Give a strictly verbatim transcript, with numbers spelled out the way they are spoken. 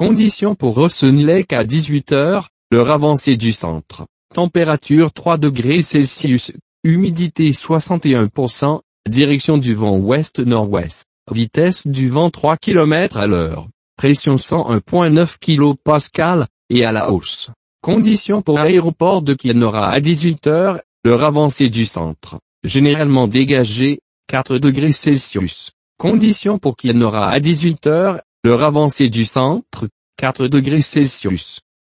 Conditions pour Rosson Lake à dix-huit heures, l'heure avancée du centre. Température trois degrés Celsius, humidité soixante et un pour cent, direction du vent ouest-nord-ouest, vitesse du vent trois kilomètres à l'heure, pression cent un virgule neuf kilopascales, et à la hausse. Conditions pour aéroport de Kenora à dix-huit heures, l'heure avancée du centre, généralement dégagée, quatre degrés Celsius. Conditions pour Kenora à dix-huit heures, l'heure avancée du centre, quatre degrés Celsius.